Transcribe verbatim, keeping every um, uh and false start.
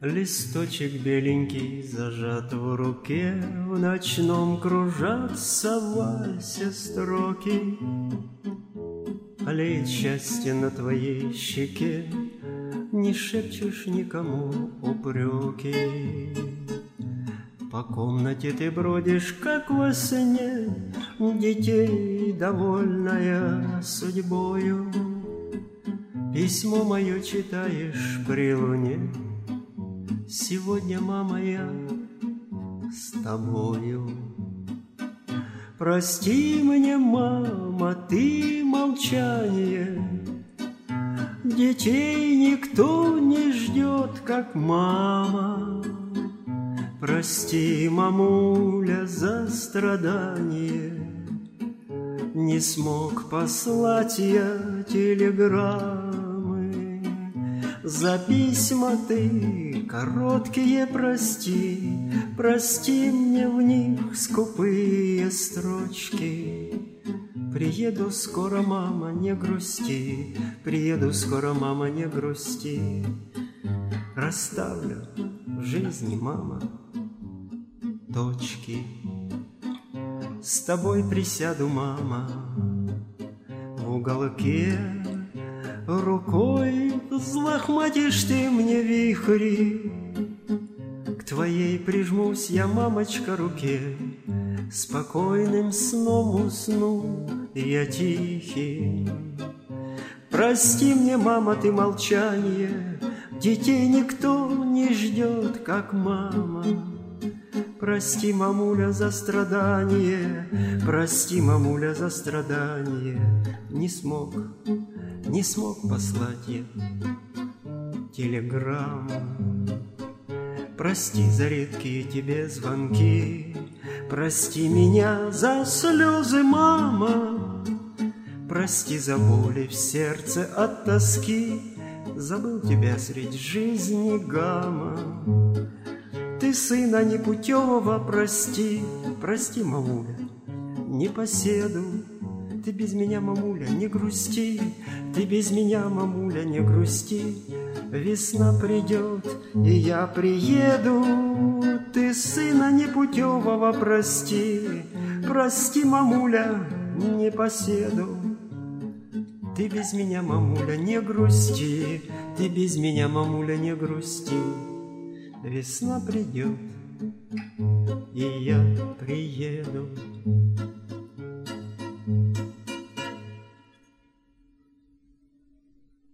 Листочек беленький зажат в руке, в ночном кружатся в вальсе строки. Аллеет счастье на твоей щеке, не шепчешь никому упреки. По комнате ты бродишь, как во сне, детей довольная судьбою. Письмо мое читаешь при луне, сегодня, мама, я с тобою. Прости мне, мама, ты молчание, детей никто не ждет, как мама. Прости, мамуля, за страдание, не смог послать я телеграммы. За письма ты короткие прости, прости мне в них скупые строчки. Приеду скоро, мама, не грусти, приеду скоро, мама, не грусти. Расставлю в жизни, мама, точки. С тобой присяду, мама, в уголке, рукой взлохматишь ты мне вихри. К твоей прижмусь я, мамочка, руке, спокойным сном усну я тихий. Прости мне, мама, ты молчание, детей никто не ждет, как мама. Прости, мамуля, за страдание, прости, мамуля, за страдание. Не смог, не смог послать я телеграмму. Прости за редкие тебе звонки, прости меня за слезы, мама. Прости за боли в сердце от тоски, забыл тебя средь жизни гамма. Ты сына непутевого прости, прости, мамуля, непоседу. Ты без меня, мамуля, не грусти, ты без меня, мамуля, не грусти. Весна придет, и я приеду. Ты сына непутевого прости, прости, мамуля, непоседу. Ты без меня, мамуля, не грусти, ты без меня, мамуля, не грусти. Весна придет, и я приеду.